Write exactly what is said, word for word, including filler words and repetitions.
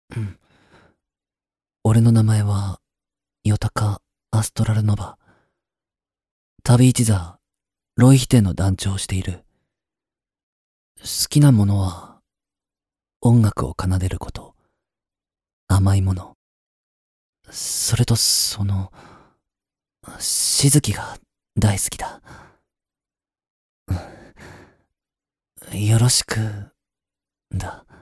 うん。俺の名前は、ヨタカ・アストラルノバ。旅一座、ロイヒ店の団長をしている。好きなものは、音楽を奏でること、甘いもの。それと、その、静木が大好きだ。よろしく、だ。